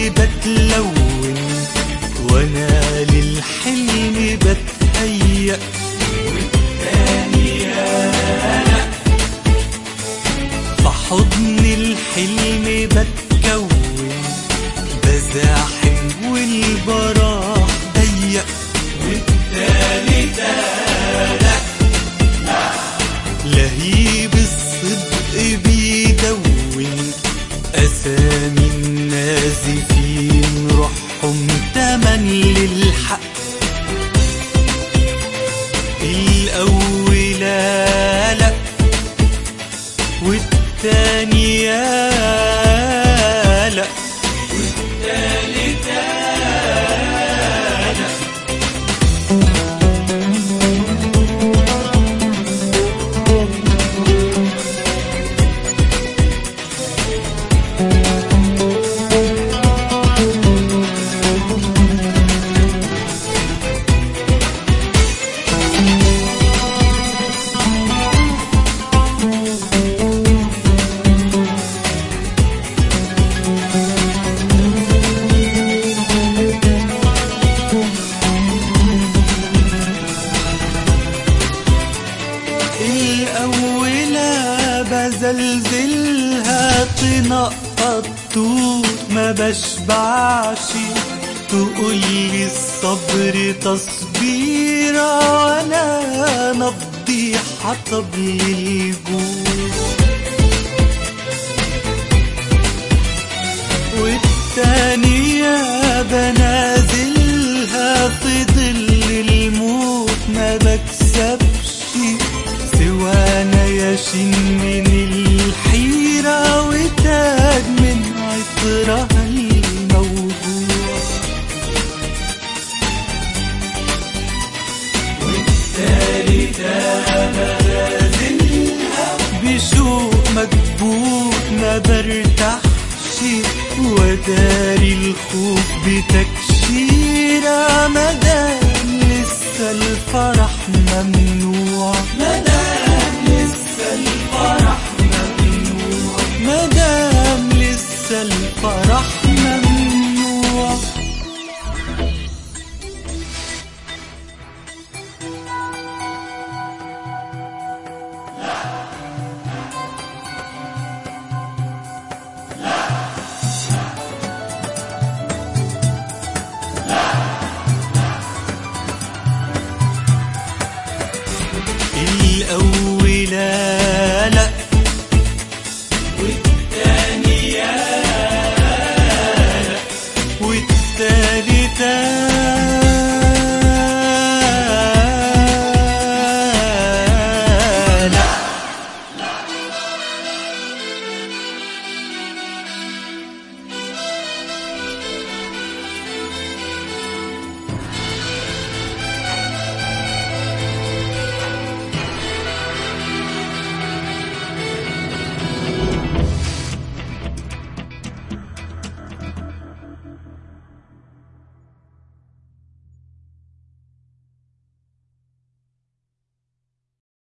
بتلون وانا للحلم بتهيأ، والتانية انا في حضن الحلم بتكون، بزاحم والبراح ضيق، والتالتة لا لهيب الصدق بيدون، أسامي النازفين روحهم تمن للحق، الأولى لا والتانية لا والتالتة لا. الأولى بزلزلها تنقط توت ما بشبعش، تقولي الصبر تصبيرة وانا نبضي حطب للجوع، والتانية بنازلها في ظل الموت ما بكسبش، سوانا يشن من الحيرة وتاج من عطرها الموجوع، والتالتة بنازلها بشوق مكبوت ما برتاحش، وداري الخوف بتكشيرة مدام لسه الفرح ممنوع، مدام لسه الفرح ممنوع، مدام لسه الفرح ممنوع. الأولى